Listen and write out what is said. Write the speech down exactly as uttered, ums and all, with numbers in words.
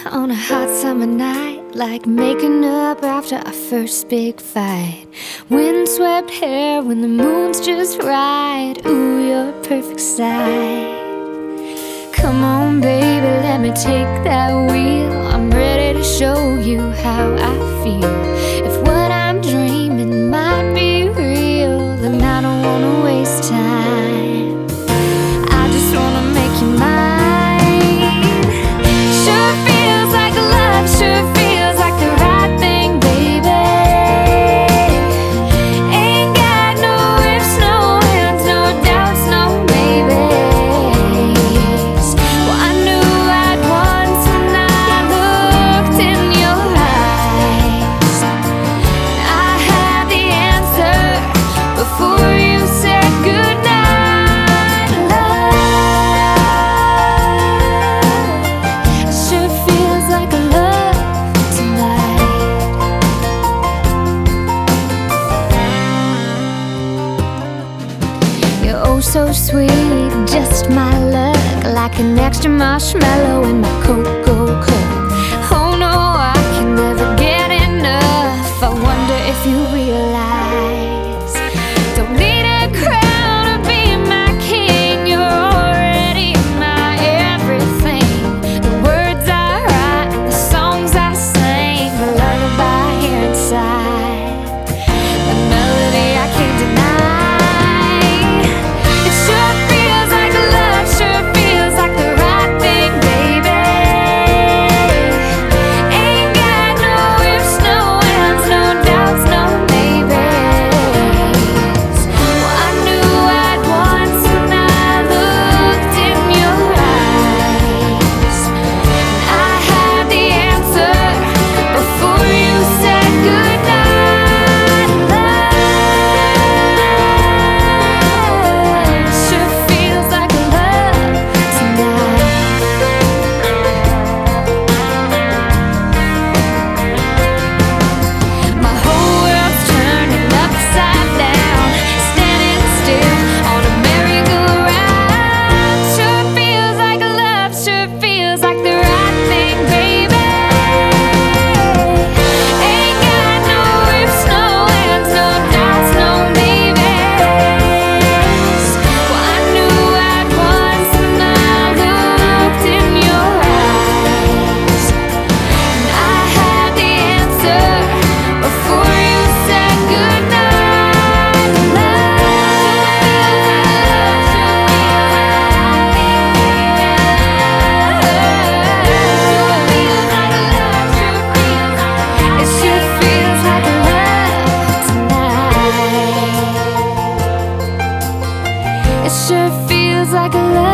on a hot summer night, like making up after our first big fight. Windswept hair when the moon's just right. Ooh, you're a perfect sight. Come on, baby, let me take that wheel. I'm ready to show you how I feel. If what I'm dreaming might be real, then I don't wanna waste time. I just wanna make you mine. Sure feels like love, sure feels like the right thing, baby. Ain't got no ifs, no ands, no doubts, no maybes. Well, I knew I'd once when I looked in your eyes. I had the answer before you said goodnight. Love sure feels like love tonight. You're oh so sweet, just my luck, like an extra marshmallow in my cocoa cup. Oh no, I can never get enough. I wonder if you realize, don't need a crown to be my king. You're already my everything. The words I write, the songs I sing, the lullaby here inside, the melody I can't deny. It sure feels like love, sure feels like the right thing, baby. Ain't got no ifs, no ands, no doubts, no maybes. Well, I knew I'd once when I looked in your eyes. I had the answer before you said goodnight. Love sure feels like love tonight. My whole world's turning upside down, standing still on a merry-go-round. Sure feels like love, sure feels like the right thing, baby. Ain't got no ifs, no ands, no doubts, no maybes. Well, I knew I'd once when I looked in your eyes. And I had the answer before you said goodnight. Love, it sure feels like love tonight. It sure feels like love.